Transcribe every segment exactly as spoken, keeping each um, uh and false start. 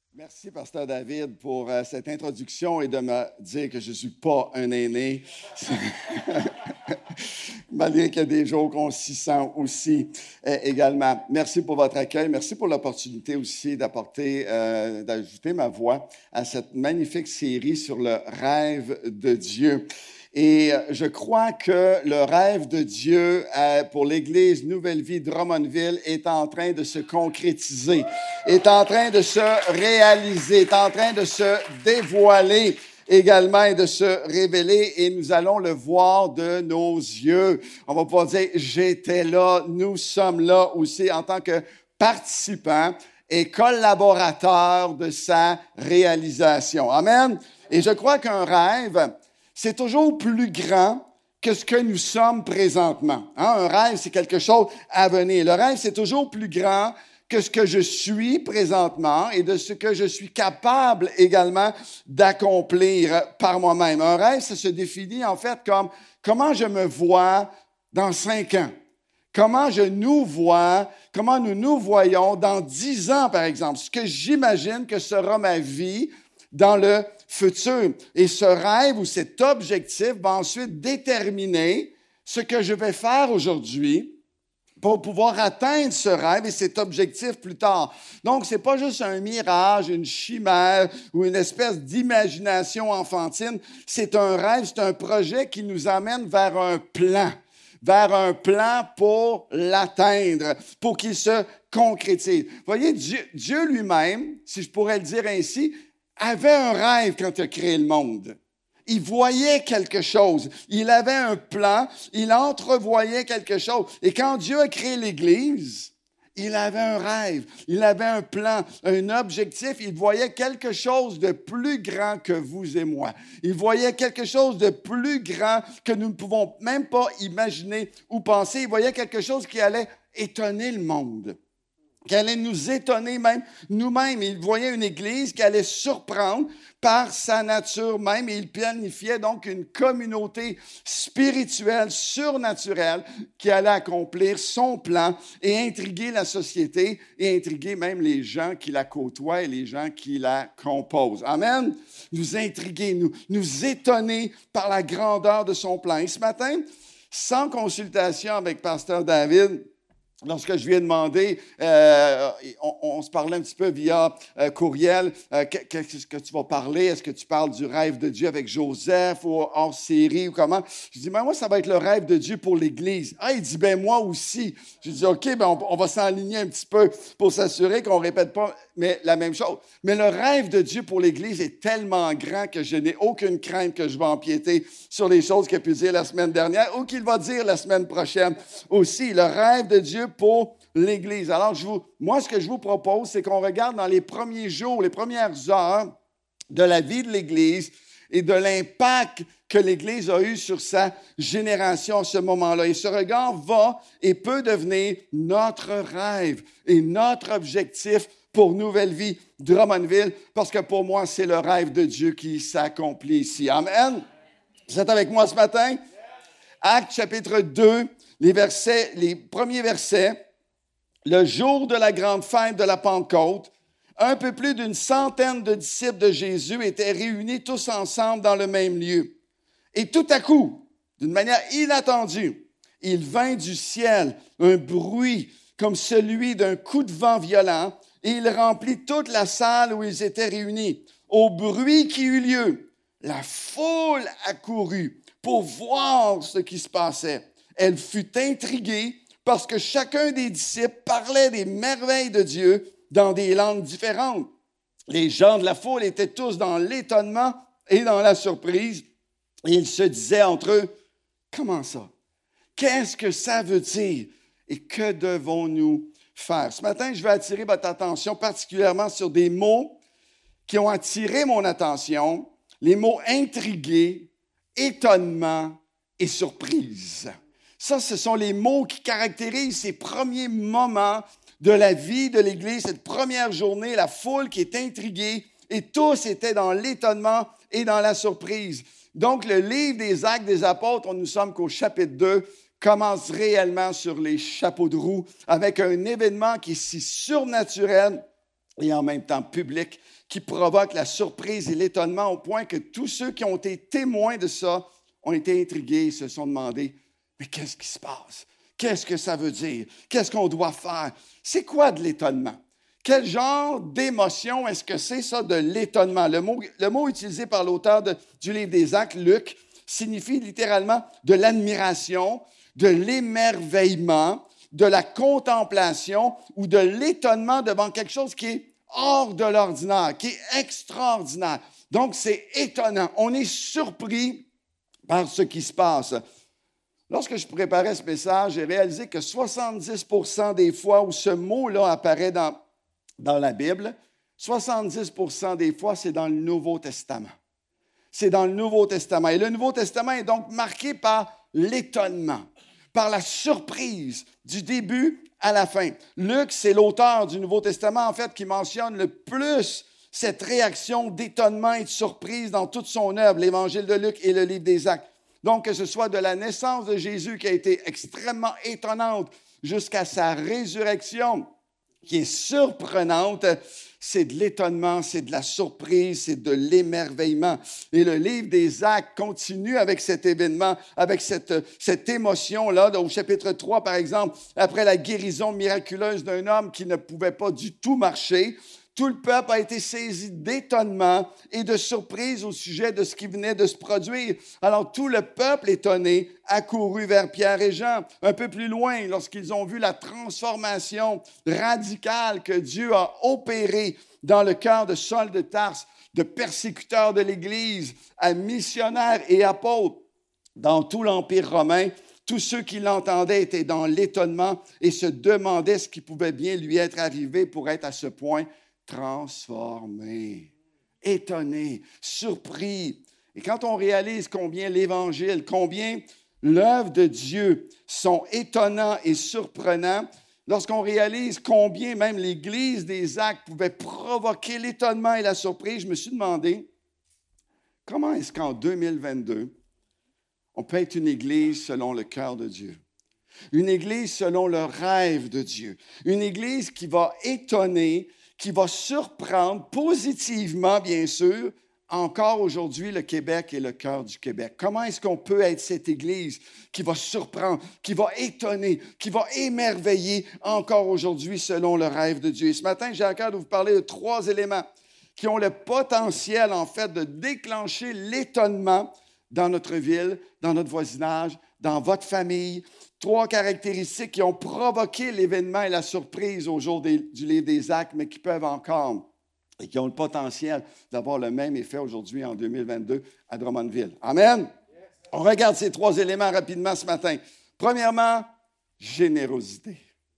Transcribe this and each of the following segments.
Merci, Pasteur David, pour euh, cette introduction et de me dire que je ne suis pas un aîné. Malgré qu'il y a des jours qu'on s'y sent aussi euh, également. Merci pour votre accueil. Merci pour l'opportunité aussi d'apporter, euh, d'ajouter ma voix à cette magnifique série sur le rêve de Dieu. Et je crois que le rêve de Dieu euh, pour l'Église Nouvelle Vie Drummondville est en train de se concrétiser, est en train de se réaliser, est en train de se dévoiler également et de se révéler, et nous allons le voir de nos yeux. On va pouvoir dire, j'étais là, nous sommes là aussi en tant que participants et collaborateurs de sa réalisation. Amen. Et je crois qu'un rêve, c'est toujours plus grand que ce que nous sommes présentement. Hein? Un rêve, c'est quelque chose à venir. Le rêve, c'est toujours plus grand que ce que je suis présentement et de ce que je suis capable également d'accomplir par moi-même. Un rêve, ça se définit en fait comme comment je me vois dans cinq ans. Comment je nous vois, comment nous nous voyons dans dix ans, par exemple. Ce que j'imagine que sera ma vie dans le futur. Et ce rêve ou cet objectif va ensuite déterminer ce que je vais faire aujourd'hui pour pouvoir atteindre ce rêve et cet objectif plus tard. Donc, c'est pas juste un mirage, une chimère ou une espèce d'imagination enfantine. C'est un rêve, c'est un projet qui nous amène vers un plan, vers un plan pour l'atteindre, pour qu'il se concrétise. Vous voyez, Dieu, Dieu lui-même, si je pourrais le dire ainsi, avait un rêve quand il a créé le monde. Il voyait quelque chose. Il avait un plan. Il entrevoyait quelque chose. Et quand Dieu a créé l'Église, il avait un rêve. Il avait un plan, un objectif. Il voyait quelque chose de plus grand que vous et moi. Il voyait quelque chose de plus grand que nous ne pouvons même pas imaginer ou penser. Il voyait quelque chose qui allait étonner le monde, qui allait nous étonner même nous-mêmes. Il voyait une Église qui allait surprendre par sa nature même, et il planifiait donc une communauté spirituelle, surnaturelle, qui allait accomplir son plan et intriguer la société et intriguer même les gens qui la côtoient et les gens qui la composent. Amen? Nous intriguer, nous, nous étonner par la grandeur de son plan. Et ce matin, sans consultation avec Pasteur David, lorsque je lui ai demandé, euh, on, on se parlait un petit peu via euh, courriel, euh, qu'est-ce que tu vas parler? Est-ce que tu parles du rêve de Dieu avec Joseph ou hors série ou comment? Je dis, ben moi, ça va être le rêve de Dieu pour l'Église. Ah, il dit, ben moi aussi. Je dis, OK, ben on, on va s'enligner un petit peu pour s'assurer qu'on ne répète pas mais la même chose. Mais le rêve de Dieu pour l'Église est tellement grand que je n'ai aucune crainte que je vais empiéter sur les choses qu'il a pu dire la semaine dernière ou qu'il va dire la semaine prochaine aussi. Le rêve de Dieu pour l'Église. Alors, je vous, moi, ce que je vous propose, c'est qu'on regarde dans les premiers jours, les premières heures de la vie de l'Église et de l'impact que l'Église a eu sur sa génération à ce moment-là. Et ce regard va et peut devenir notre rêve et notre objectif pour Nouvelle Vie Drummondville, parce que pour moi, c'est le rêve de Dieu qui s'accomplit ici. Amen. Vous êtes avec moi ce matin? Actes chapitre deux, les versets, les premiers versets. Le jour de la grande fête de la Pentecôte, un peu plus d'une centaine de disciples de Jésus étaient réunis tous ensemble dans le même lieu. Et tout à coup, d'une manière inattendue, il vint du ciel un bruit comme celui d'un coup de vent violent, et il remplit toute la salle où ils étaient réunis. Au bruit qui eut lieu, la foule accourut pour voir ce qui se passait. Elle fut intriguée parce que chacun des disciples parlait des merveilles de Dieu dans des langues différentes. Les gens de la foule étaient tous dans l'étonnement et dans la surprise, et ils se disaient entre eux, « Comment ça? Qu'est-ce que ça veut dire? Et que devons-nous faire? » Ce matin, je vais attirer votre attention particulièrement sur des mots qui ont attiré mon attention, les mots « intrigué »,« étonnement » et « surprise ». Ça, ce sont les mots qui caractérisent ces premiers moments de la vie de l'Église, cette première journée, la foule qui est intriguée et tous étaient dans l'étonnement et dans la surprise. Donc, le livre des Actes des Apôtres, nous sommes qu'au chapitre deux, commence réellement sur les chapeaux de roue avec un événement qui est si surnaturel et en même temps public, qui provoque la surprise et l'étonnement au point que tous ceux qui ont été témoins de ça ont été intrigués et se sont demandé, mais qu'est-ce qui se passe? Qu'est-ce que ça veut dire? Qu'est-ce qu'on doit faire? C'est quoi de l'étonnement? Quel genre d'émotion est-ce que c'est ça de l'étonnement? Le mot, le mot utilisé par l'auteur de, du livre des Actes, Luc, signifie littéralement de l'admiration, de l'émerveillement, de la contemplation ou de l'étonnement devant quelque chose qui est hors de l'ordinaire, qui est extraordinaire. Donc, c'est étonnant. On est surpris par ce qui se passe. Lorsque je préparais ce message, j'ai réalisé que soixante-dix pour cent des fois où ce mot-là apparaît dans, dans la Bible, soixante-dix pour cent des fois, c'est dans le Nouveau Testament. C'est dans le Nouveau Testament. Et le Nouveau Testament est donc marqué par l'étonnement, par la surprise du début à la fin. Luc, c'est l'auteur du Nouveau Testament, en fait, qui mentionne le plus cette réaction d'étonnement et de surprise dans toute son œuvre, l'Évangile de Luc et le livre des Actes. Donc, que ce soit de la naissance de Jésus qui a été extrêmement étonnante jusqu'à sa résurrection, qui est surprenante, c'est de l'étonnement, c'est de la surprise, c'est de l'émerveillement. Et le livre des Actes continue avec cet événement, avec cette, cette émotion-là. Au chapitre trois, par exemple, après la guérison miraculeuse d'un homme qui ne pouvait pas du tout marcher, tout le peuple a été saisi d'étonnement et de surprise au sujet de ce qui venait de se produire. Alors, tout le peuple étonné accourut vers Pierre et Jean. Un peu plus loin, lorsqu'ils ont vu la transformation radicale que Dieu a opérée dans le cœur de Saul de Tarse, de persécuteur de l'Église, à missionnaire et apôtre dans tout l'Empire romain, tous ceux qui l'entendaient étaient dans l'étonnement et se demandaient ce qui pouvait bien lui être arrivé pour être à ce point transformé, étonné, surpris. Et quand on réalise combien l'Évangile, combien l'œuvre de Dieu sont étonnants et surprenants, lorsqu'on réalise combien même l'Église des Actes pouvait provoquer l'étonnement et la surprise, je me suis demandé, comment est-ce qu'en deux mille vingt-deux, on peut être une Église selon le cœur de Dieu? Une Église selon le rêve de Dieu. Une Église qui va étonner, qui va surprendre positivement, bien sûr, encore aujourd'hui, le Québec et le cœur du Québec. Comment est-ce qu'on peut être cette Église qui va surprendre, qui va étonner, qui va émerveiller encore aujourd'hui selon le rêve de Dieu? Et ce matin, j'ai à cœur de vous parler de trois éléments qui ont le potentiel, en fait, de déclencher l'étonnement dans notre ville, dans notre voisinage, dans votre famille. Trois caractéristiques qui ont provoqué l'événement et la surprise au jour des, du livre des Actes, mais qui peuvent encore et qui ont le potentiel d'avoir le même effet aujourd'hui en deux mille vingt-deux à Drummondville. Amen? On regarde ces trois éléments rapidement ce matin. Premièrement, générosité.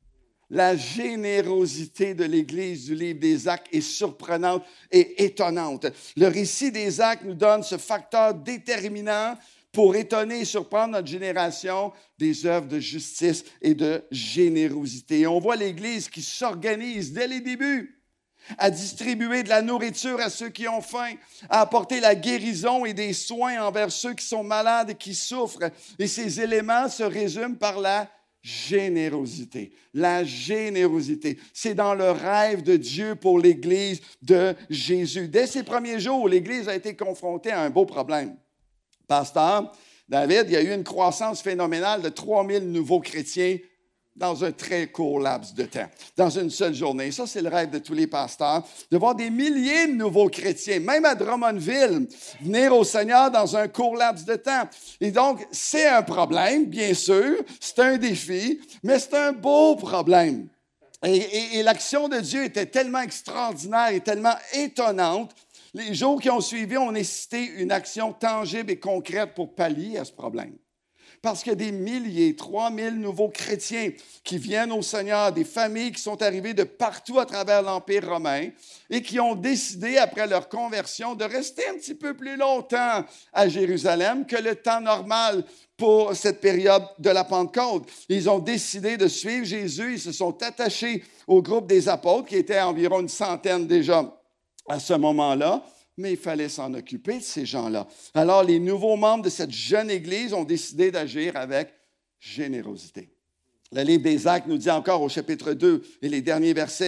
La générosité de l'Église du livre des Actes est surprenante et étonnante. Le récit des Actes nous donne ce facteur déterminant pour étonner et surprendre notre génération des œuvres de justice et de générosité. Et on voit l'Église qui s'organise dès les débuts à distribuer de la nourriture à ceux qui ont faim, à apporter la guérison et des soins envers ceux qui sont malades et qui souffrent. Et ces éléments se résument par la générosité. La générosité, c'est dans le rêve de Dieu pour l'Église de Jésus. Dès ses premiers jours, l'Église a été confrontée à un beau problème. Pasteur David, il y a eu une croissance phénoménale de trois mille nouveaux chrétiens dans un très court laps de temps, dans une seule journée. Ça, c'est le rêve de tous les pasteurs, de voir des milliers de nouveaux chrétiens, même à Drummondville, venir au Seigneur dans un court laps de temps. Et donc, c'est un problème, bien sûr, c'est un défi, mais c'est un beau problème. Et, et, et l'action de Dieu était tellement extraordinaire et tellement étonnante. Les jours qui ont suivi, on a nécessité une action tangible et concrète pour pallier à ce problème. Parce qu'il y a des milliers, trois mille nouveaux chrétiens qui viennent au Seigneur, des familles qui sont arrivées de partout à travers l'Empire romain et qui ont décidé, après leur conversion, de rester un petit peu plus longtemps à Jérusalem que le temps normal pour cette période de la Pentecôte. Ils ont décidé de suivre Jésus, ils se sont attachés au groupe des apôtres, qui était environ une centaine déjà à ce moment-là, mais il fallait s'en occuper de ces gens-là. Alors, les nouveaux membres de cette jeune Église ont décidé d'agir avec générosité. Le livre des Actes nous dit encore au chapitre deux et les derniers versets, «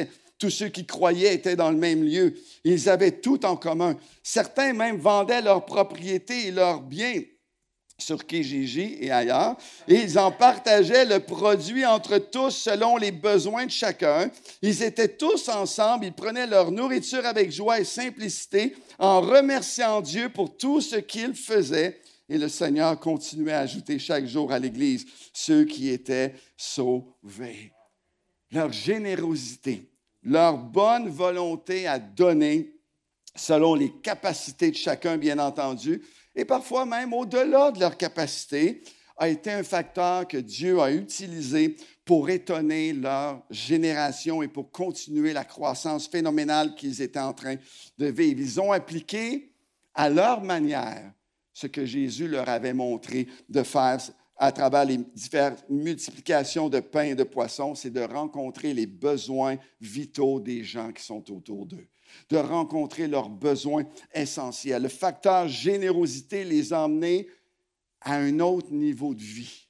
Tous ceux qui croyaient étaient dans le même lieu. Ils avaient tout en commun. Certains même vendaient leurs propriétés et leurs biens sur Kijiji et ailleurs, et ils en partageaient le produit entre tous selon les besoins de chacun. Ils étaient tous ensemble, ils prenaient leur nourriture avec joie et simplicité, en remerciant Dieu pour tout ce qu'il faisait. Et le Seigneur continuait à ajouter chaque jour à l'Église ceux qui étaient sauvés. Leur générosité, leur bonne volonté à donner, selon les capacités de chacun, bien entendu, et parfois même au-delà de leur capacité, a été un facteur que Dieu a utilisé pour étonner leur génération et pour continuer la croissance phénoménale qu'ils étaient en train de vivre. Ils ont appliqué à leur manière ce que Jésus leur avait montré de faire à travers les diverses multiplications de pain et de poissons, c'est de rencontrer les besoins vitaux des gens qui sont autour d'eux, de rencontrer leurs besoins essentiels. Le facteur générosité les a emmenés à un autre niveau de vie.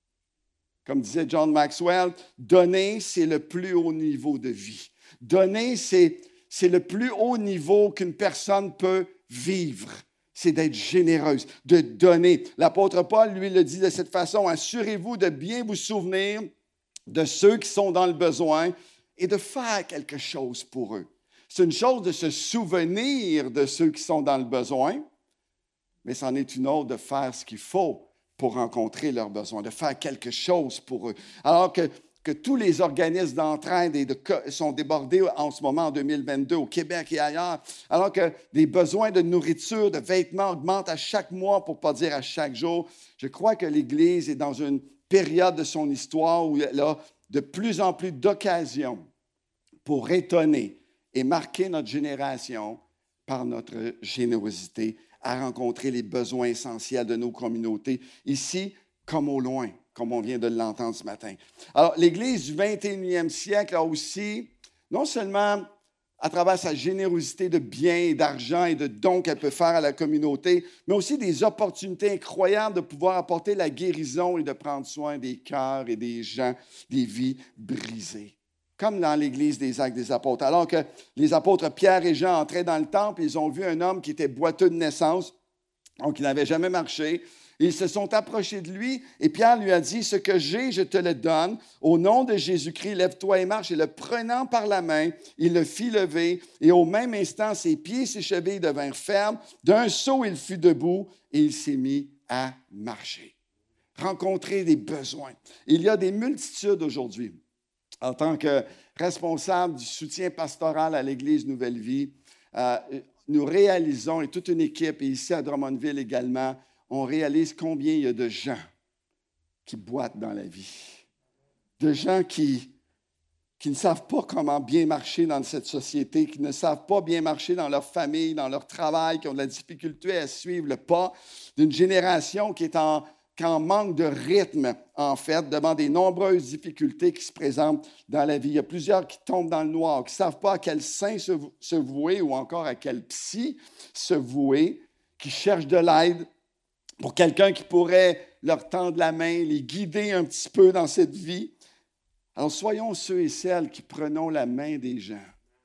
Comme disait John Maxwell, donner, c'est le plus haut niveau de vie. Donner, c'est, c'est le plus haut niveau qu'une personne peut vivre. C'est d'être généreuse, de donner. L'apôtre Paul, lui, le dit de cette façon, « Assurez-vous de bien vous souvenir de ceux qui sont dans le besoin et de faire quelque chose pour eux. » C'est une chose de se souvenir de ceux qui sont dans le besoin, mais c'en est une autre de faire ce qu'il faut pour rencontrer leurs besoins, de faire quelque chose pour eux. Alors que, que tous les organismes d'entraide et de, sont débordés en ce moment, en deux mille vingt-deux, au Québec et ailleurs, alors que les besoins de nourriture, de vêtements augmentent à chaque mois, pour ne pas dire à chaque jour, je crois que l'Église est dans une période de son histoire où elle a de plus en plus d'occasions pour étonner et marquer notre génération par notre générosité à rencontrer les besoins essentiels de nos communautés, ici comme au loin, comme on vient de l'entendre ce matin. Alors, l'Église du vingt et unième siècle a aussi, non seulement à travers sa générosité de biens et d'argent et de dons qu'elle peut faire à la communauté, mais aussi des opportunités incroyables de pouvoir apporter la guérison et de prendre soin des cœurs et des gens, des vies brisées. Comme dans l'Église des Actes des Apôtres. Alors que les apôtres Pierre et Jean entraient dans le temple, ils ont vu un homme qui était boiteux de naissance, donc il n'avait jamais marché. Ils se sont approchés de lui et Pierre lui a dit, « Ce que j'ai, je te le donne. Au nom de Jésus-Christ, lève-toi et marche. » Et le prenant par la main, il le fit lever et au même instant, ses pieds et ses chevilles devinrent fermes. D'un saut, il fut debout et il s'est mis à marcher. Rencontrer des besoins. Il y a des multitudes aujourd'hui. En tant que responsable du soutien pastoral à l'Église Nouvelle Vie, euh, nous réalisons, et toute une équipe, et ici à Drummondville également, on réalise combien il y a de gens qui boitent dans la vie. De gens qui, qui ne savent pas comment bien marcher dans cette société, qui ne savent pas bien marcher dans leur famille, dans leur travail, qui ont de la difficulté à suivre le pas d'une génération qui est en... en manque de rythme, en fait, devant des nombreuses difficultés qui se présentent dans la vie. Il y a plusieurs qui tombent dans le noir, qui ne savent pas à quel saint se, se vouer ou encore à quel psy se vouer, qui cherchent de l'aide pour quelqu'un qui pourrait leur tendre la main, les guider un petit peu dans cette vie. Alors, soyons ceux et celles qui prenons la main des gens.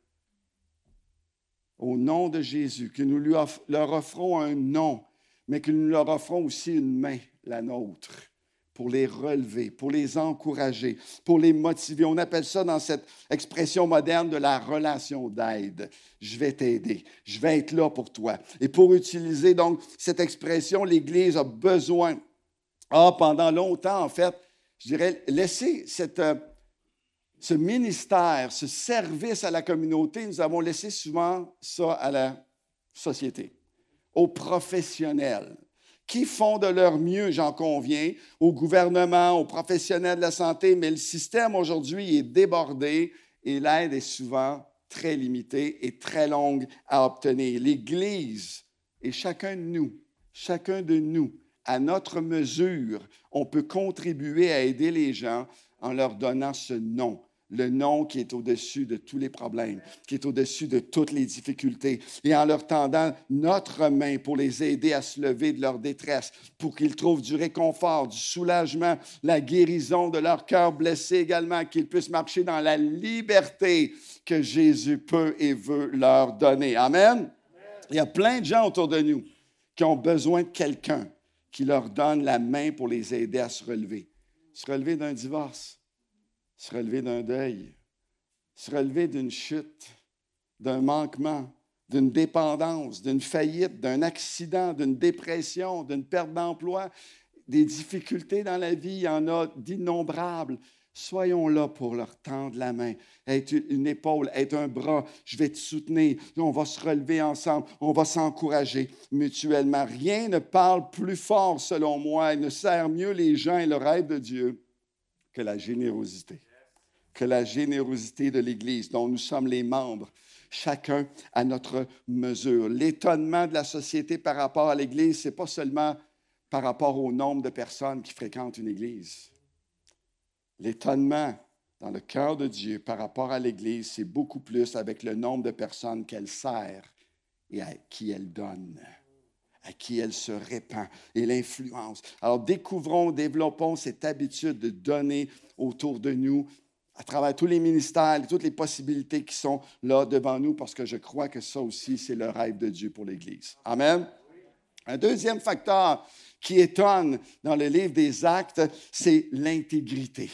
Au nom de Jésus, que nous lui off- leur offrons un nom, mais que nous leur offrons aussi une main, la nôtre, pour les relever, pour les encourager, pour les motiver. On appelle ça dans cette expression moderne de la relation d'aide. Je vais t'aider, je vais être là pour toi. Et pour utiliser donc cette expression, l'Église a besoin, a pendant longtemps en fait, je dirais, laissé cette, euh, ce ministère, ce service à la communauté, nous avons laissé souvent ça à la société, aux professionnels, qui font de leur mieux, j'en conviens, au gouvernement, aux professionnels de la santé, mais le système aujourd'hui est débordé et l'aide est souvent très limitée et très longue à obtenir. L'Église et chacun de nous, chacun de nous, à notre mesure, on peut contribuer à aider les gens en leur donnant ce nom, le nom qui est au-dessus de tous les problèmes, qui est au-dessus de toutes les difficultés, et en leur tendant notre main pour les aider à se lever de leur détresse, pour qu'ils trouvent du réconfort, du soulagement, la guérison de leur cœur blessé également, qu'ils puissent marcher dans la liberté que Jésus peut et veut leur donner. Amen? Amen. Il y a plein de gens autour de nous qui ont besoin de quelqu'un qui leur donne la main pour les aider à se relever. Se relever d'un divorce, se relever d'un deuil, se relever d'une chute, d'un manquement, d'une dépendance, d'une faillite, d'un accident, d'une dépression, d'une perte d'emploi, des difficultés dans la vie, il y en a d'innombrables. Soyons là pour leur tendre la main, être une épaule, être un bras. Je vais te soutenir. On va se relever ensemble. On va s'encourager mutuellement. Rien ne parle plus fort, selon moi, et ne sert mieux les gens et le rêve de Dieu que la générosité. Que la générosité de l'Église, dont nous sommes les membres, chacun à notre mesure. L'étonnement de la société par rapport à l'Église, ce n'est pas seulement par rapport au nombre de personnes qui fréquentent une Église. L'étonnement dans le cœur de Dieu par rapport à l'Église, c'est beaucoup plus avec le nombre de personnes qu'elle sert et à qui elle donne, à qui elle se répand et l'influence. Alors, découvrons, développons cette habitude de donner autour de nous à travers tous les ministères et toutes les possibilités qui sont là devant nous, parce que je crois que ça aussi, c'est le rêve de Dieu pour l'Église. Amen. Un deuxième facteur qui étonne dans le livre des Actes, c'est l'intégrité.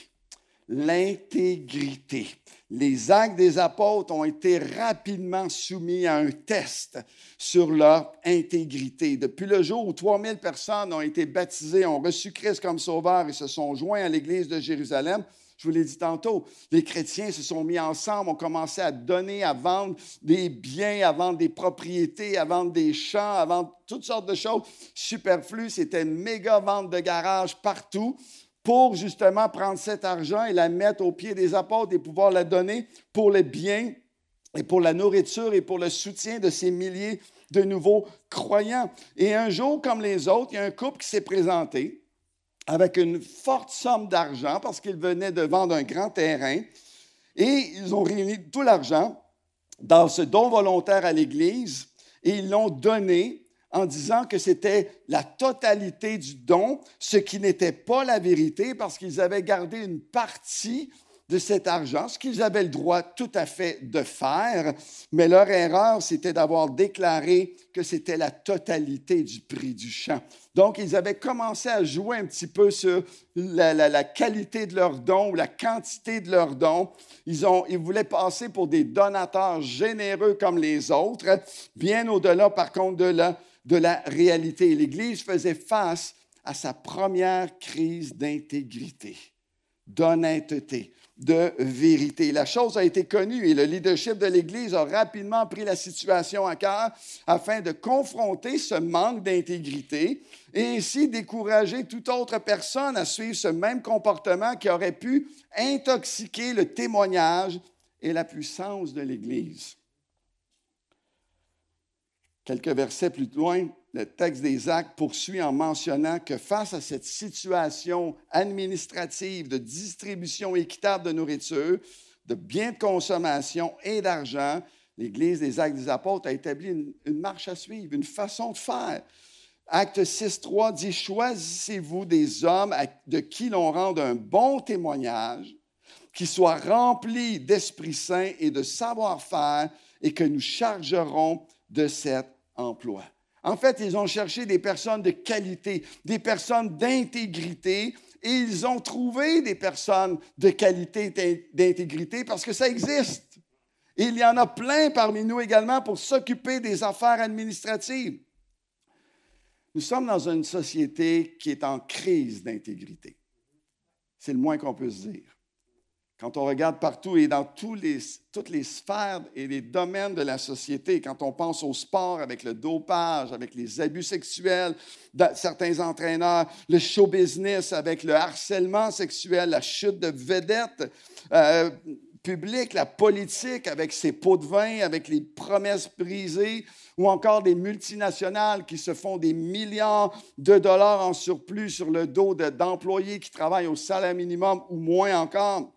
L'intégrité. Les Actes des Apôtres ont été rapidement soumis à un test sur leur intégrité. Depuis le jour où trois mille personnes ont été baptisées, ont reçu Christ comme sauveur et se sont joints à l'Église de Jérusalem, je vous l'ai dit tantôt, les chrétiens se sont mis ensemble, ont commencé à donner, à vendre des biens, à vendre des propriétés, à vendre des champs, à vendre toutes sortes de choses superflues. C'était une méga vente de garage partout pour justement prendre cet argent et la mettre aux pieds des apôtres et pouvoir la donner pour les biens et pour la nourriture et pour le soutien de ces milliers de nouveaux croyants. Et un jour, comme les autres, il y a un couple qui s'est présenté avec une forte somme d'argent parce qu'ils venaient de vendre un grand terrain et ils ont réuni tout l'argent dans ce don volontaire à l'Église et ils l'ont donné en disant que c'était la totalité du don, ce qui n'était pas la vérité parce qu'ils avaient gardé une partie de cet argent, ce qu'ils avaient le droit tout à fait de faire, mais leur erreur, c'était d'avoir déclaré que c'était la totalité du prix du champ. Donc, ils avaient commencé à jouer un petit peu sur la, la, la qualité de leurs dons ou la quantité de leurs dons. Ils, ont, ils voulaient passer pour des donateurs généreux comme les autres, bien au-delà, par contre, de la, de la réalité. L'Église faisait face à sa première crise d'intégrité, d'honnêteté, de vérité. La chose a été connue et le leadership de l'Église a rapidement pris la situation à cœur afin de confronter ce manque d'intégrité et ainsi décourager toute autre personne à suivre ce même comportement qui aurait pu intoxiquer le témoignage et la puissance de l'Église. Quelques versets plus loin, le texte des Actes poursuit en mentionnant que face à cette situation administrative de distribution équitable de nourriture, de biens de consommation et d'argent, l'Église des Actes des Apôtres a établi une, une marche à suivre, une façon de faire. Acte six, trois dit « Choisissez-vous des hommes de qui l'on rende un bon témoignage, qui soient remplis d'Esprit Saint et de savoir-faire et que nous chargerons de cet emploi. » En fait, ils ont cherché des personnes de qualité, des personnes d'intégrité, et ils ont trouvé des personnes de qualité et d'intégrité parce que ça existe. Et il y en a plein parmi nous également pour s'occuper des affaires administratives. Nous sommes dans une société qui est en crise d'intégrité. C'est le moins qu'on peut se dire. Quand on regarde partout et dans tous les, toutes les sphères et les domaines de la société, quand on pense au sport avec le dopage, avec les abus sexuels de certains entraîneurs, le show business avec le harcèlement sexuel, la chute de vedettes euh, publiques, la politique avec ses pots de vin, avec les promesses brisées, ou encore des multinationales qui se font des milliards de dollars en surplus sur le dos de, d'employés qui travaillent au salaire minimum ou moins encore.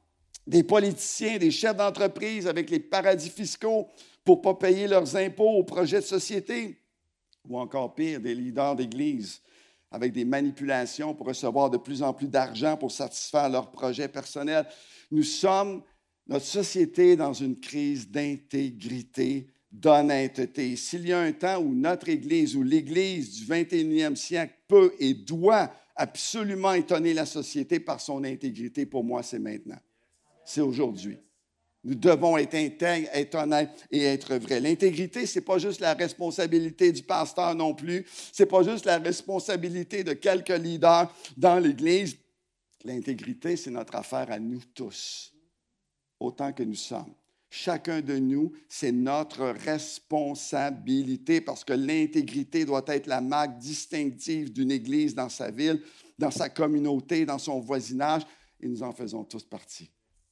des politiciens, des chefs d'entreprise avec les paradis fiscaux pour ne pas payer leurs impôts aux projets de société, ou encore pire, des leaders d'Église avec des manipulations pour recevoir de plus en plus d'argent pour satisfaire leurs projets personnels. Nous sommes, notre société, est dans une crise d'intégrité, d'honnêteté. S'il y a un temps où notre Église, ou l'Église du vingt et unième siècle peut et doit absolument étonner la société par son intégrité, pour moi, c'est maintenant. C'est aujourd'hui. Nous devons être intègres, être honnêtes et être vrais. L'intégrité, ce n'est pas juste la responsabilité du pasteur non plus. Ce n'est pas juste la responsabilité de quelques leaders dans l'Église. L'intégrité, c'est notre affaire à nous tous, autant que nous sommes. Chacun de nous, c'est notre responsabilité parce que l'intégrité doit être la marque distinctive d'une Église dans sa ville, dans sa communauté, dans son voisinage, et nous en faisons tous partie.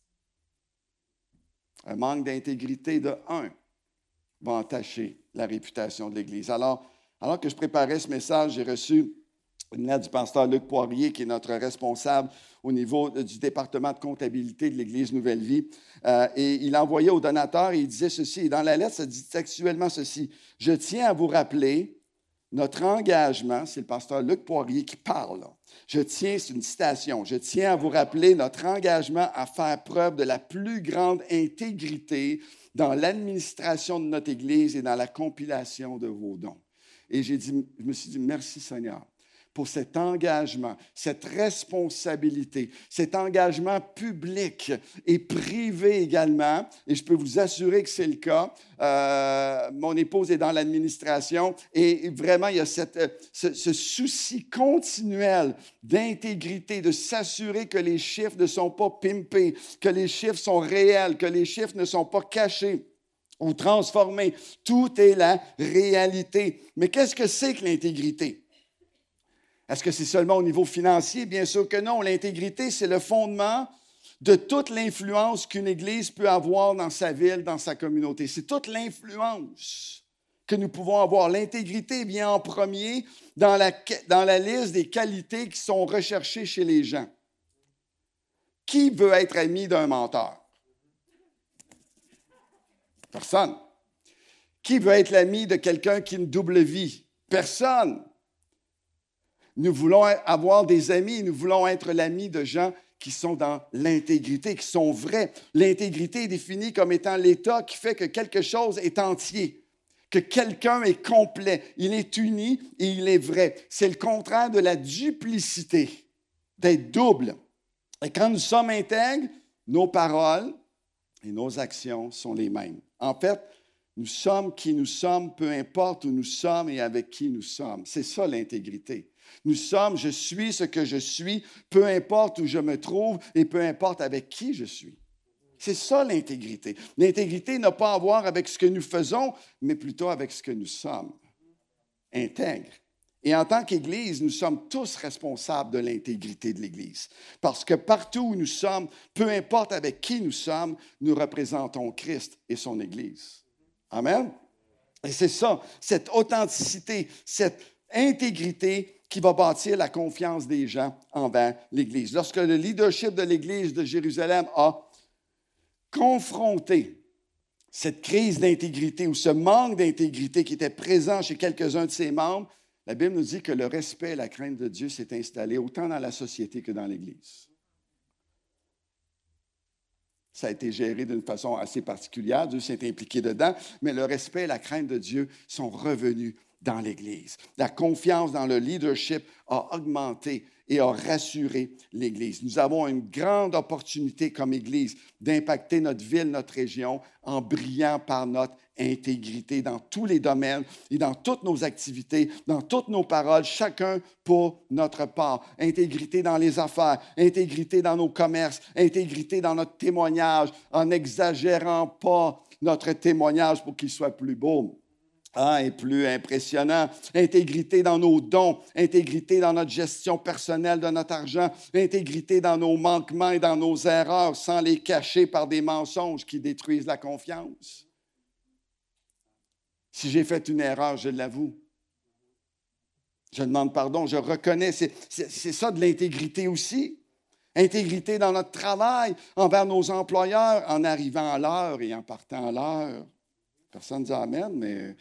Un manque d'intégrité de un va entacher la réputation de l'Église. Alors, alors que je préparais ce message, j'ai reçu une lettre du pasteur Luc Poirier, qui est notre responsable au niveau du département de comptabilité de l'Église Nouvelle Vie. Euh, et il envoyait aux donateurs et il disait ceci. Et dans la lettre, ça dit textuellement ceci. « Je tiens à vous rappeler notre engagement, c'est le pasteur Luc Poirier qui parle. Je tiens, c'est une citation, je tiens à vous rappeler notre engagement à faire preuve de la plus grande intégrité dans l'administration de notre Église et dans la compilation de vos dons. » Et j'ai dit, je me suis dit, merci Seigneur pour cet engagement, cette responsabilité, cet engagement public et privé également. Et je peux vous assurer que c'est le cas. Euh, mon épouse est dans l'administration et vraiment, il y a cette, ce, ce souci continuel d'intégrité, de s'assurer que les chiffres ne sont pas pimpés, que les chiffres sont réels, que les chiffres ne sont pas cachés ou transformés. Tout est la réalité. Mais qu'est-ce que c'est que l'intégrité? Est-ce que c'est seulement au niveau financier? Bien sûr que non. L'intégrité, c'est le fondement de toute l'influence qu'une Église peut avoir dans sa ville, dans sa communauté. C'est toute l'influence que nous pouvons avoir. L'intégrité vient en premier dans la, dans la liste des qualités qui sont recherchées chez les gens. Qui veut être ami d'un menteur? Personne. Qui veut être l'ami de quelqu'un qui a une double vie? Personne. Nous voulons avoir des amis, nous voulons être l'ami de gens qui sont dans l'intégrité, qui sont vrais. L'intégrité est définie comme étant l'état qui fait que quelque chose est entier, que quelqu'un est complet, il est uni et il est vrai. C'est le contraire de la duplicité, d'être double. Et quand nous sommes intègres, nos paroles et nos actions sont les mêmes. En fait, nous sommes qui nous sommes, peu importe où nous sommes et avec qui nous sommes. C'est ça l'intégrité. Nous sommes, je suis ce que je suis, peu importe où je me trouve et peu importe avec qui je suis. C'est ça l'intégrité. L'intégrité n'a pas à voir avec ce que nous faisons, mais plutôt avec ce que nous sommes. Intègre. Et en tant qu'Église, nous sommes tous responsables de l'intégrité de l'Église. Parce que partout où nous sommes, peu importe avec qui nous sommes, nous représentons Christ et son Église. Amen. Et c'est ça, cette authenticité, cette intégrité qui va bâtir la confiance des gens envers l'Église. Lorsque le leadership de l'Église de Jérusalem a confronté cette crise d'intégrité ou ce manque d'intégrité qui était présent chez quelques-uns de ses membres, la Bible nous dit que le respect et la crainte de Dieu s'est installé autant dans la société que dans l'Église. Ça a été géré d'une façon assez particulière, Dieu s'est impliqué dedans, mais le respect et la crainte de Dieu sont revenus dans l'Église. La confiance dans le leadership a augmenté et a rassuré l'Église. Nous avons une grande opportunité comme Église d'impacter notre ville, notre région, en brillant par notre intégrité dans tous les domaines et dans toutes nos activités, dans toutes nos paroles, chacun pour notre part. Intégrité dans les affaires, intégrité dans nos commerces, intégrité dans notre témoignage, en n'exagérant pas notre témoignage pour qu'il soit plus beau. Ah, et plus impressionnant. Intégrité dans nos dons, intégrité dans notre gestion personnelle de notre argent, intégrité dans nos manquements et dans nos erreurs sans les cacher par des mensonges qui détruisent la confiance. Si j'ai fait une erreur, je l'avoue. Je demande pardon, je reconnais. C'est, c'est, c'est ça de l'intégrité aussi. Intégrité dans notre travail, envers nos employeurs, en arrivant à l'heure et en partant à l'heure. Personne ne dit amen, mais...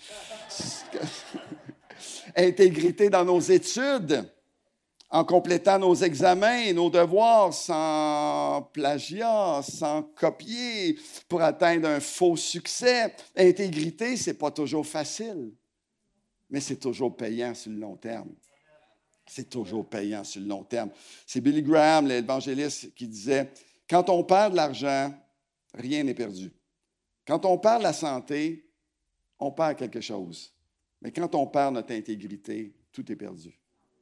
Intégrité dans nos études, en complétant nos examens et nos devoirs sans plagiat, sans copier, pour atteindre un faux succès. Intégrité, ce n'est pas toujours facile, mais c'est toujours payant sur le long terme. C'est toujours payant sur le long terme. C'est Billy Graham, l'évangéliste, qui disait, « Quand on perd de l'argent, rien n'est perdu. Quand on perd la santé, on perd quelque chose. Mais quand on perd notre intégrité, tout est perdu.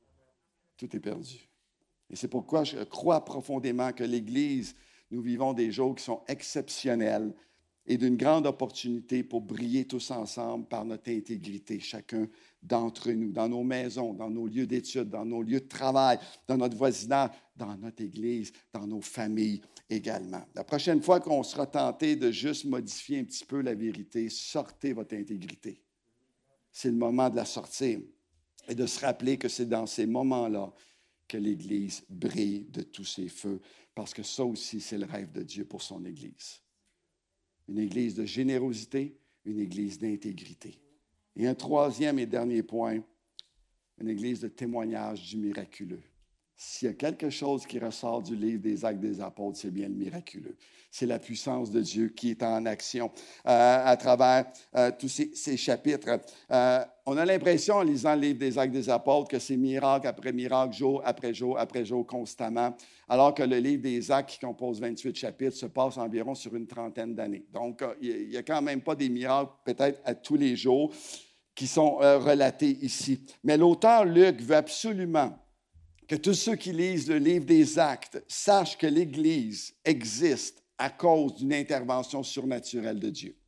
Tout est perdu. » Et c'est pourquoi je crois profondément que l'Église, nous vivons des jours qui sont exceptionnels et d'une grande opportunité pour briller tous ensemble par notre intégrité, chacun d'entre nous, dans nos maisons, dans nos lieux d'études, dans nos lieux de travail, dans notre voisinage, dans notre Église, dans nos familles également. La prochaine fois qu'on sera tenté de juste modifier un petit peu la vérité, sortez votre intégrité. C'est le moment de la sortir et de se rappeler que c'est dans ces moments-là que l'Église brille de tous ses feux, parce que ça aussi, c'est le rêve de Dieu pour son Église. Une Église de générosité, une Église d'intégrité. Et un troisième et dernier point, une Église de témoignage du miraculeux. S'il y a quelque chose qui ressort du livre des Actes des Apôtres, c'est bien le miraculeux. C'est la puissance de Dieu qui est en action euh, à travers euh, tous ces, ces chapitres. Euh, on a l'impression, en lisant le livre des Actes des Apôtres, que c'est miracle après miracle, jour après jour après jour, constamment, alors que le livre des Actes, qui compose vingt-huit chapitres, se passe environ sur une trentaine d'années. Donc, euh, il n'y a quand même pas des miracles, peut-être à tous les jours, qui sont euh, relatés ici. Mais l'auteur Luc veut absolument que tous ceux qui lisent le livre des Actes sachent que l'Église existe à cause d'une intervention surnaturelle de Dieu.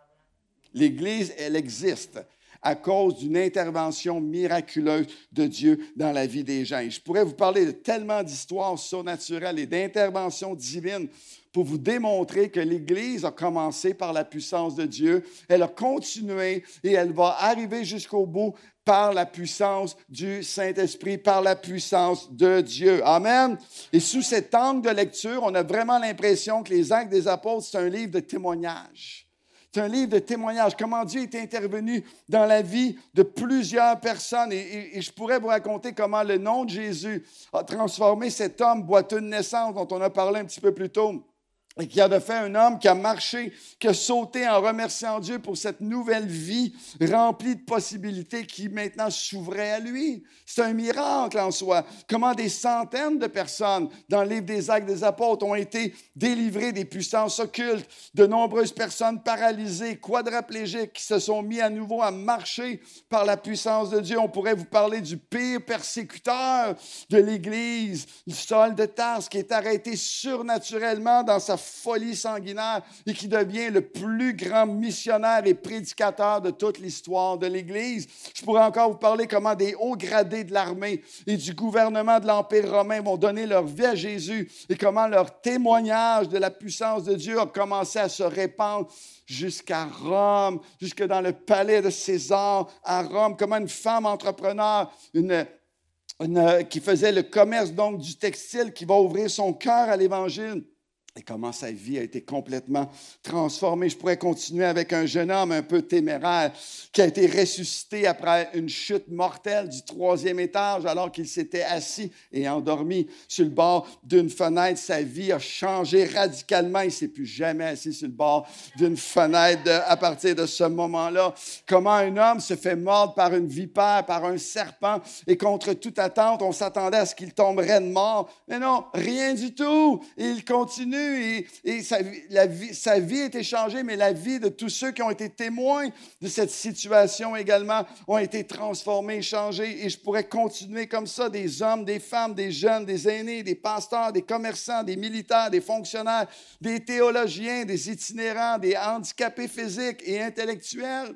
L'Église, elle existe à cause d'une intervention miraculeuse de Dieu dans la vie des gens. Et je pourrais vous parler de tellement d'histoires surnaturelles et d'interventions divines pour vous démontrer que l'Église a commencé par la puissance de Dieu, elle a continué et elle va arriver jusqu'au bout par la puissance du Saint-Esprit, par la puissance de Dieu. Amen. Et sous cet angle de lecture, on a vraiment l'impression que les Actes des Apôtres, c'est un livre de témoignages. C'est un livre de témoignages, comment Dieu est intervenu dans la vie de plusieurs personnes. Et, et, et je pourrais vous raconter comment le nom de Jésus a transformé cet homme boiteux de naissance dont on a parlé un petit peu plus tôt. Et qui avait fait un homme qui a marché, qui a sauté en remerciant Dieu pour cette nouvelle vie remplie de possibilités qui maintenant s'ouvrait à lui. C'est un miracle en soi. Comment des centaines de personnes dans le livre des Actes des Apôtres ont été délivrées des puissances occultes, de nombreuses personnes paralysées, quadraplégiques, qui se sont mis à nouveau à marcher par la puissance de Dieu. On pourrait vous parler du pire persécuteur de l'Église, Saul de Tarse, qui est arrêté surnaturellement dans sa folie sanguinaire et qui devient le plus grand missionnaire et prédicateur de toute l'histoire de l'Église. Je pourrais encore vous parler comment des hauts gradés de l'armée et du gouvernement de l'Empire romain vont donner leur vie à Jésus et comment leur témoignage de la puissance de Dieu a commencé à se répandre jusqu'à Rome, jusque dans le palais de César à Rome, comment une femme entrepreneur, une Une, qui faisait le commerce donc du textile, qui va ouvrir son cœur à l'Évangile. Et comment sa vie a été complètement transformée. Je pourrais continuer avec un jeune homme un peu téméraire qui a été ressuscité après une chute mortelle du troisième étage alors qu'il s'était assis et endormi sur le bord d'une fenêtre. Sa vie a changé radicalement. Il ne s'est plus jamais assis sur le bord d'une fenêtre de, à partir de ce moment-là. Comment un homme se fait mordre par une vipère, par un serpent et contre toute attente, on s'attendait à ce qu'il tomberait de mort. Mais non, rien du tout. Et il continue. Et, et sa, la vie, sa vie a été changée, mais la vie de tous ceux qui ont été témoins de cette situation également ont été transformés, changés. Et je pourrais continuer comme ça, des hommes, des femmes, des jeunes, des aînés, des pasteurs, des commerçants, des militaires, des fonctionnaires, des théologiens, des itinérants, des handicapés physiques et intellectuels,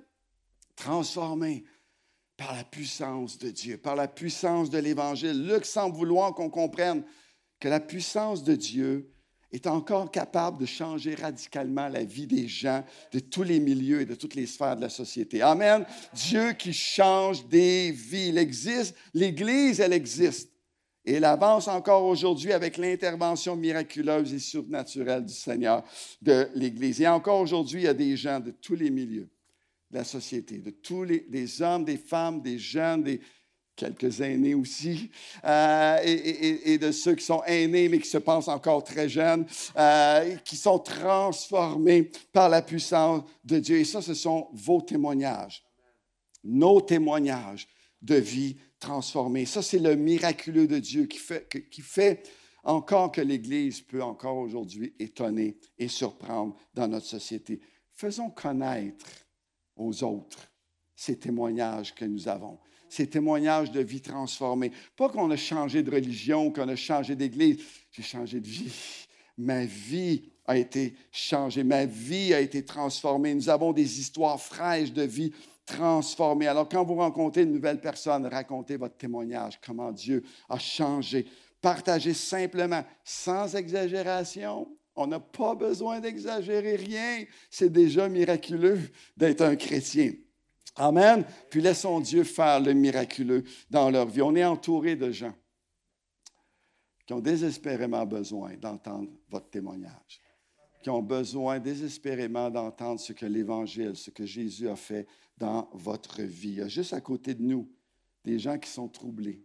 transformés par la puissance de Dieu, par la puissance de l'Évangile. Luc semble vouloir qu'on comprenne que la puissance de Dieu est encore capable de changer radicalement la vie des gens, de tous les milieux et de toutes les sphères de la société. Amen. Dieu qui change des vies. Il existe, l'Église, elle existe Et elle avance encore aujourd'hui avec l'intervention miraculeuse et surnaturelle du Seigneur de l'Église. Et encore aujourd'hui, il y a des gens de tous les milieux de la société, de tous les des hommes, des femmes, des jeunes, des quelques aînés aussi, euh, et, et, et de ceux qui sont aînés mais qui se pensent encore très jeunes, euh, qui sont transformés par la puissance de Dieu. Et ça, ce sont vos témoignages, nos témoignages de vie transformée. Ça, c'est le miraculeux de Dieu qui fait, qui fait encore que l'Église peut encore aujourd'hui étonner et surprendre dans notre société. Faisons connaître aux autres ces témoignages que nous avons, ces témoignages de vie transformée. Pas qu'on a changé de religion, qu'on a changé d'église. J'ai changé de vie. Ma vie a été changée. Ma vie a été transformée. Nous avons des histoires fraîches de vie transformée. Alors, quand vous rencontrez une nouvelle personne, racontez votre témoignage, comment Dieu a changé. Partagez simplement, sans exagération. On n'a pas besoin d'exagérer rien. C'est déjà miraculeux d'être un chrétien. Amen. Puis laissons Dieu faire le miraculeux dans leur vie. On est entouré de gens qui ont désespérément besoin d'entendre votre témoignage, qui ont besoin désespérément d'entendre ce que l'Évangile, ce que Jésus a fait dans votre vie. Il y a juste à côté de nous des gens qui sont troublés.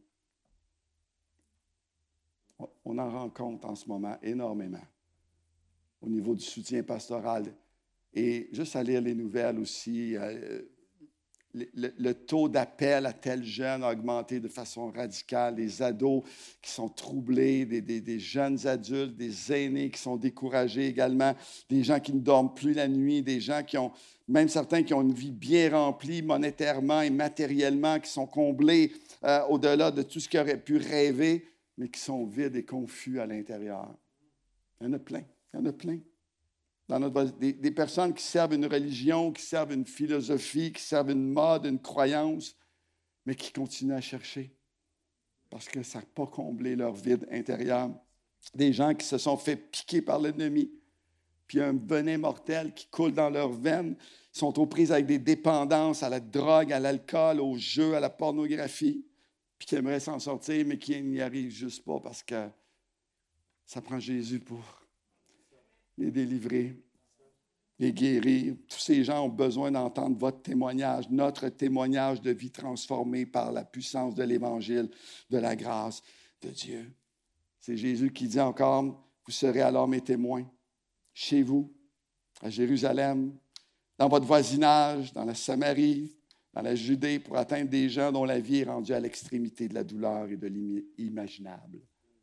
On en rencontre en ce moment énormément au niveau du soutien pastoral. Et juste à lire les nouvelles aussi, euh, Le, le, le taux d'appel à tels jeunes a augmenté de façon radicale. Les ados qui sont troublés, des, des, des jeunes adultes, des aînés qui sont découragés également, des gens qui ne dorment plus la nuit, des gens qui ont, même certains qui ont une vie bien remplie monétairement et matériellement, qui sont comblés euh, au-delà de tout ce qu'ils auraient pu rêver, mais qui sont vides et confus à l'intérieur. Il y en a plein, il y en a plein. Dans notre, des, des personnes qui servent une religion, qui servent une philosophie, qui servent une mode, une croyance, mais qui continuent à chercher parce que ça n'a pas comblé leur vide intérieur. Des gens qui se sont fait piquer par l'ennemi, puis un venin mortel qui coule dans leurs veines, sont aux prises avec des dépendances à la drogue, à l'alcool, au jeu, à la pornographie, puis qui aimeraient s'en sortir, mais qui n'y arrivent juste pas parce que ça prend Jésus pour les délivrer, les guérir. Tous ces gens ont besoin d'entendre votre témoignage, notre témoignage de vie transformée par la puissance de l'Évangile, de la grâce de Dieu. C'est Jésus qui dit encore, vous serez alors mes témoins, chez vous, à Jérusalem, dans votre voisinage, dans la Samarie, dans la Judée, pour atteindre des gens dont la vie est rendue à l'extrémité de la douleur et de l'imaginable.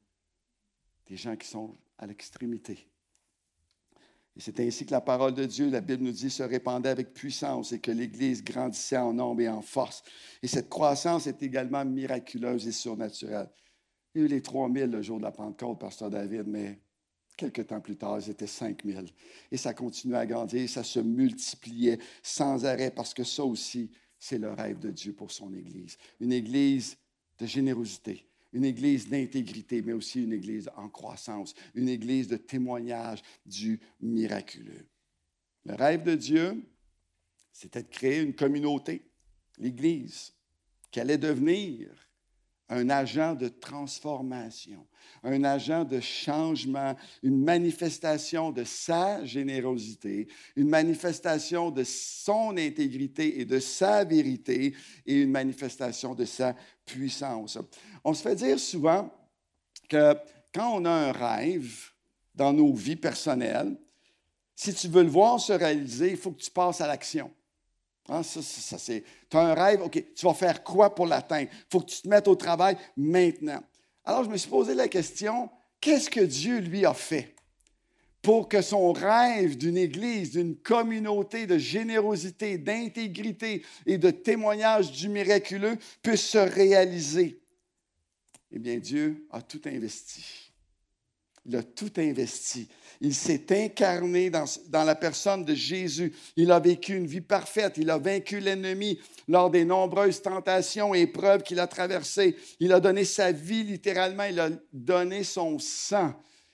Des gens qui sont à l'extrémité. Et c'est ainsi que la parole de Dieu, la Bible nous dit, se répandait avec puissance et que l'Église grandissait en nombre et en force. Et cette croissance est également miraculeuse et surnaturelle. Il y a eu les trois mille le jour de la Pentecôte, Pasteur David, mais quelques temps plus tard, ils étaient cinq mille. Et ça continuait à grandir, ça se multipliait sans arrêt parce que ça aussi, c'est le rêve de Dieu pour son Église. Une Église de générosité. Une Église d'intégrité, mais aussi une Église en croissance, une Église de témoignage du miraculeux. Le rêve de Dieu, c'était de créer une communauté, l'Église, qui allait devenir un agent de transformation, un agent de changement, une manifestation de sa générosité, une manifestation de son intégrité et de sa vérité et une manifestation de sa puissance. On se fait dire souvent que quand on a un rêve dans nos vies personnelles, si tu veux le voir se réaliser, il faut que tu passes à l'action. Hein, ça, ça, ça, c'est, tu as un rêve, OK, tu vas faire quoi pour l'atteindre? Il faut que tu te mettes au travail maintenant. Alors, je me suis posé la question, qu'est-ce que Dieu, lui, a fait pour que son rêve d'une Église, d'une communauté de générosité, d'intégrité et de témoignage du miraculeux puisse se réaliser? Eh bien, Dieu a tout investi. Il a tout investi. Il s'est incarné dans, dans la personne de Jésus. Il a vécu une vie parfaite. Il a vaincu l'ennemi lors des nombreuses tentations et épreuves qu'il a traversées. Il a donné sa vie littéralement. Il a donné son sang.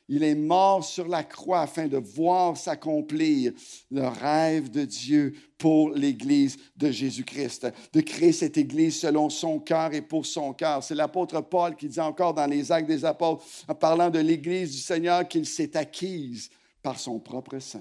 Il est mort sur la croix afin de voir s'accomplir le rêve de Dieu pour l'Église de Jésus-Christ, de créer cette Église selon son cœur et pour son cœur. C'est l'apôtre Paul qui dit encore dans les Actes des Apôtres, en parlant de l'Église du Seigneur, qu'il s'est acquise par son propre sang.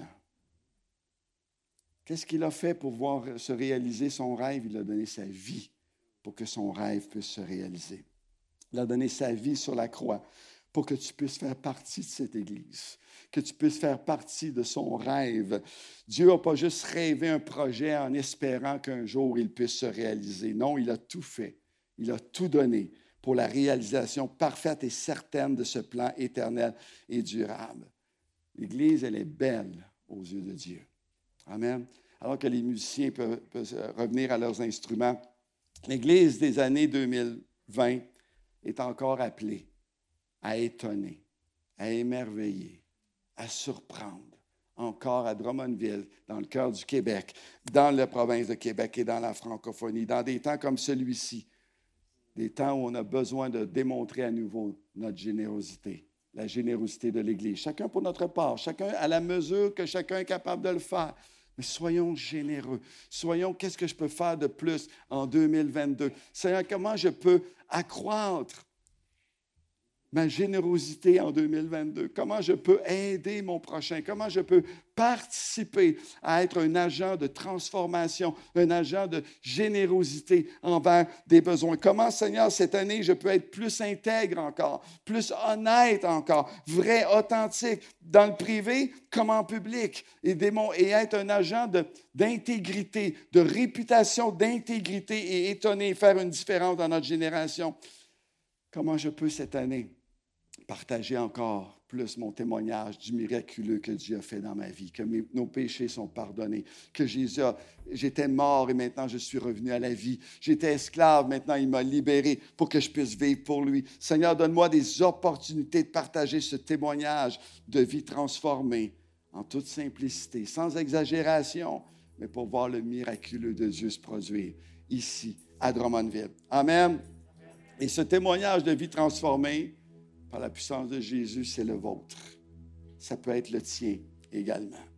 Qu'est-ce qu'il a fait pour voir se réaliser son rêve? Il a donné sa vie pour que son rêve puisse se réaliser. Il a donné sa vie sur la croix pour que tu puisses faire partie de cette Église, que tu puisses faire partie de son rêve. Dieu n'a pas juste rêvé un projet en espérant qu'un jour il puisse se réaliser. Non, il a tout fait. Il a tout donné pour la réalisation parfaite et certaine de ce plan éternel et durable. L'Église, elle est belle aux yeux de Dieu. Amen. Alors que les musiciens peuvent, peuvent revenir à leurs instruments, l'Église des années deux mille vingt est encore appelée à étonner, à émerveiller, à surprendre, encore à Drummondville, dans le cœur du Québec, dans la province de Québec et dans la francophonie, dans des temps comme celui-ci, des temps où on a besoin de démontrer à nouveau notre générosité, la générosité de l'Église. Chacun pour notre part, chacun à la mesure que chacun est capable de le faire. Mais soyons généreux. Soyons, qu'est-ce que je peux faire de plus en deux mille vingt-deux? Seigneur, comment je peux accroître ma générosité en deux mille vingt-deux? Comment je peux aider mon prochain? Comment je peux participer à être un agent de transformation, un agent de générosité envers des besoins? Comment, Seigneur, cette année, je peux être plus intègre encore, plus honnête encore, vrai, authentique, dans le privé comme en public, et, démon- et être un agent de, d'intégrité, de réputation d'intégrité et étonner, faire une différence dans notre génération? Comment je peux cette année partager encore plus mon témoignage du miraculeux que Dieu a fait dans ma vie, que mes, nos péchés sont pardonnés, que Jésus a, j'étais mort et maintenant je suis revenu à la vie. J'étais esclave, maintenant il m'a libéré pour que je puisse vivre pour lui. Seigneur, donne-moi des opportunités de partager ce témoignage de vie transformée en toute simplicité, sans exagération, mais pour voir le miraculeux de Dieu se produire ici, à Drummondville. Amen. Et ce témoignage de vie transformée, par la puissance de Jésus, c'est le vôtre. Ça peut être le tien également.